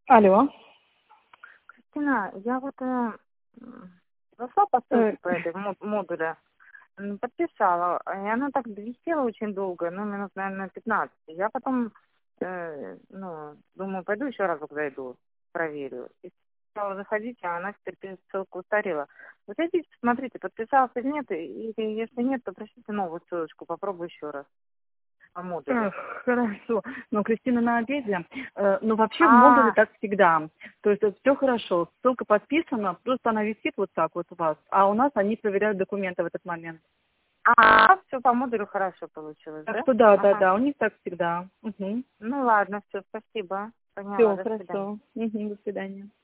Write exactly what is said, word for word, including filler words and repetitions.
Алло. Кристина, я вот э, зашла по Э, ссылке по этой мо- модуля, м, подписала, и она так висела очень долго, ну, минут, наверное, пятнадцать. Я потом, э, ну, думаю, пойду еще разок зайду, проверю. И стала заходить, а она теперь пишет, ссылка устарела. Вот идите, посмотрите, подписался или нет, и и если нет, то пришлите новую ссылочку, попробую еще раз по модулю. э, Хорошо. Но Кристина на обеде. Э, Но вообще в модуле А, так всегда. То есть все хорошо. Ссылка подписана, просто она висит вот так вот у вас. А у нас они проверяют документы в этот момент. а, все по модулю хорошо получилось, Так да? что да, да, Ага. да, у них так всегда. Угу. Ну ладно, все, спасибо. Поняла, Все до свидания. хорошо. Угу, до свидания.